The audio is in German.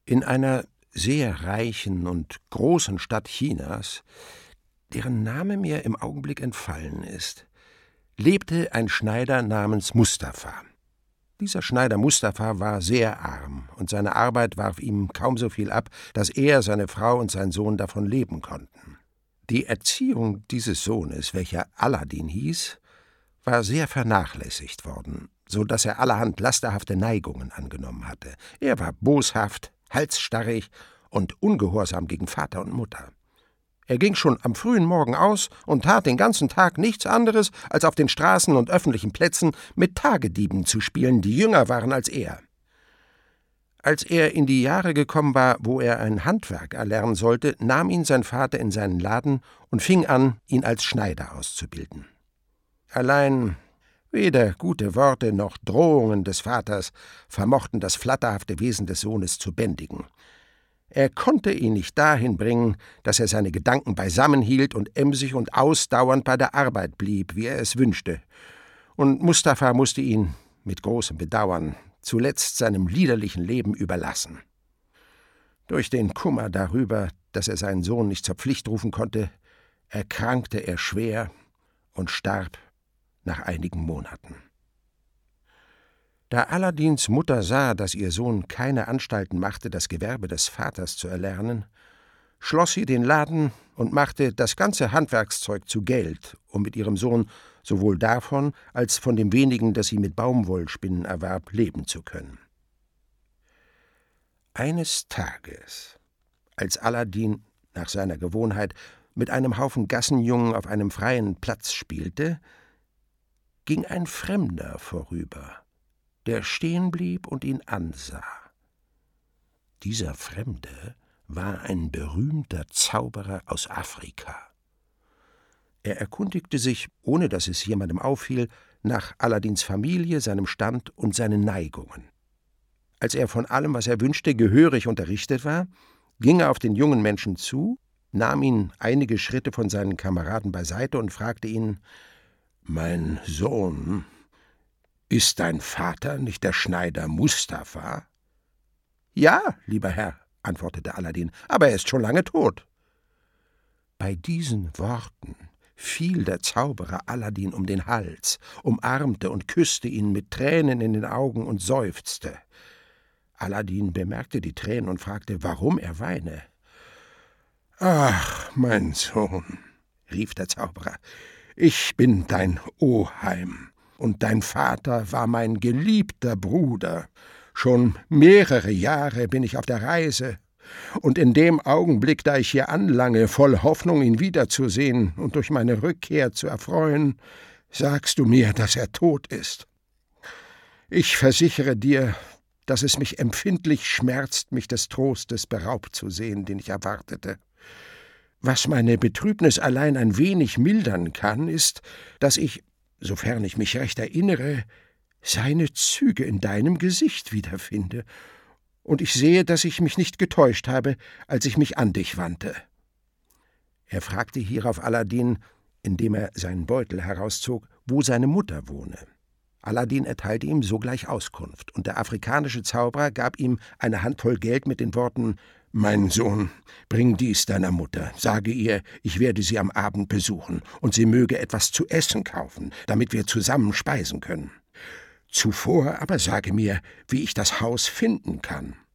In einer sehr reichen und großen Stadt Chinas, deren Name mir im Augenblick entfallen ist, lebte ein Schneider namens Mustafa. Dieser Schneider Mustafa war sehr arm, und seine Arbeit warf ihm kaum so viel ab, dass er, seine Frau und sein Sohn davon leben konnten. Die Erziehung dieses Sohnes, welcher Aladin hieß, war sehr vernachlässigt worden, so dass er allerhand lasterhafte Neigungen angenommen hatte. Er war boshaft, halsstarrig und ungehorsam gegen Vater und Mutter. Er ging schon am frühen Morgen aus und tat den ganzen Tag nichts anderes, als auf den Straßen und öffentlichen Plätzen mit Tagedieben zu spielen, die jünger waren als er. Als er in die Jahre gekommen war, wo er ein Handwerk erlernen sollte, nahm ihn sein Vater in seinen Laden und fing an, ihn als Schneider auszubilden. Allein weder gute Worte noch Drohungen des Vaters vermochten das flatterhafte Wesen des Sohnes zu bändigen. Er konnte ihn nicht dahin bringen, dass er seine Gedanken beisammenhielt und emsig und ausdauernd bei der Arbeit blieb, wie er es wünschte. Und Mustafa musste ihn, mit großem Bedauern, zuletzt seinem liederlichen Leben überlassen. Durch den Kummer darüber, dass er seinen Sohn nicht zur Pflicht rufen konnte, erkrankte er schwer und starb nach einigen Monaten. Da Aladins Mutter sah, dass ihr Sohn keine Anstalten machte, das Gewerbe des Vaters zu erlernen, schloss sie den Laden und machte das ganze Handwerkszeug zu Geld, um mit ihrem Sohn sowohl davon als von dem wenigen, das sie mit Baumwollspinnen erwarb, leben zu können. Eines Tages, als Aladin nach seiner Gewohnheit mit einem Haufen Gassenjungen auf einem freien Platz spielte, ging ein Fremder vorüber, der stehen blieb und ihn ansah. Dieser Fremde war ein berühmter Zauberer aus Afrika. Er erkundigte sich, ohne dass es jemandem auffiel, nach Aladins Familie, seinem Stand und seinen Neigungen. Als er von allem, was er wünschte, gehörig unterrichtet war, ging er auf den jungen Menschen zu, nahm ihn einige Schritte von seinen Kameraden beiseite und fragte ihn: »Mein Sohn, ist dein Vater nicht der Schneider Mustafa?« »Ja, lieber Herr«, antwortete Aladin, »aber er ist schon lange tot.« Bei diesen Worten fiel der Zauberer Aladin um den Hals, umarmte und küsste ihn mit Tränen in den Augen und seufzte. Aladin bemerkte die Tränen und fragte, warum er weine. »Ach, mein Sohn«, rief der Zauberer, »ich bin dein Oheim. Und dein Vater war mein geliebter Bruder. Schon mehrere Jahre bin ich auf der Reise, und in dem Augenblick, da ich hier anlange, voll Hoffnung, ihn wiederzusehen und durch meine Rückkehr zu erfreuen, sagst du mir, dass er tot ist. Ich versichere dir, dass es mich empfindlich schmerzt, mich des Trostes beraubt zu sehen, den ich erwartete. Was meine Betrübnis allein ein wenig mildern kann, ist, dass ich, sofern ich mich recht erinnere, seine Züge in deinem Gesicht wiederfinde, und ich sehe, dass ich mich nicht getäuscht habe, als ich mich an dich wandte.« Er fragte hierauf Aladin, indem er seinen Beutel herauszog, wo seine Mutter wohne. Aladin erteilte ihm sogleich Auskunft, und der afrikanische Zauberer gab ihm eine Handvoll Geld mit den Worten: »Mein Sohn, bring dies deiner Mutter, sage ihr, ich werde sie am Abend besuchen, und sie möge etwas zu essen kaufen, damit wir zusammen speisen können. Zuvor aber sage mir, wie ich das Haus finden kann.«